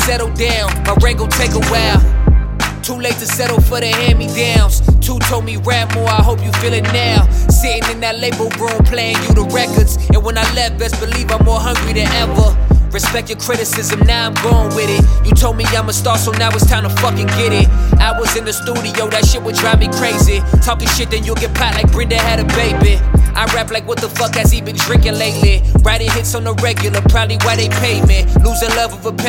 settle down, my rent gon' take a while. Too late to settle for the hand-me-downs. Two told me rap more, I hope you feel it now. Sitting in that label room playing you the records. And when I left, best believe I'm more hungry than ever. Respect your criticism, now I'm going with it. You told me I'm a star, so now it's time to fucking get it. I was in the studio, that shit would drive me crazy. Talking shit, then you'll get pot like Brenda had a baby. I rap like what the fuck has he been drinking lately? Writing hits on the regular, probably why they pay me. Losing love of a